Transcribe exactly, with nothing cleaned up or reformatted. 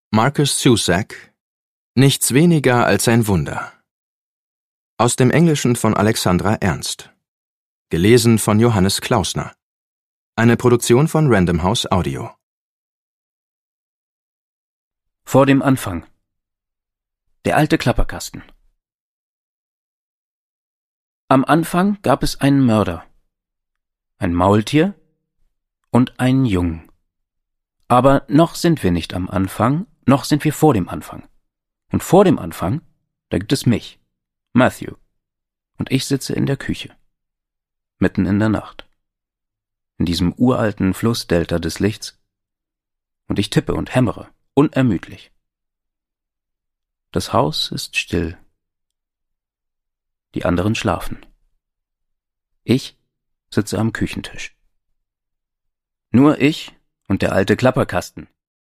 Marcus Zusak, Nichts weniger als ein Wunder. Aus dem Englischen von Alexandra Ernst. Gelesen von Johannes Klausner. Eine Produktion von Random House Audio. Vor dem Anfang. Der alte Klapperkasten. Am Anfang gab es einen Mörder, ein Maultier und einen Jungen. Aber noch sind wir nicht am Anfang, noch sind wir vor dem Anfang. Und vor dem Anfang, da gibt es mich, Matthew. Und ich sitze in der Küche, mitten in der Nacht, in diesem uralten Flussdelta des Lichts. Und ich tippe und hämmere, unermüdlich. Das Haus ist still. Die anderen schlafen. Ich sitze am Küchentisch. Nur ich und der alte Klapperkasten,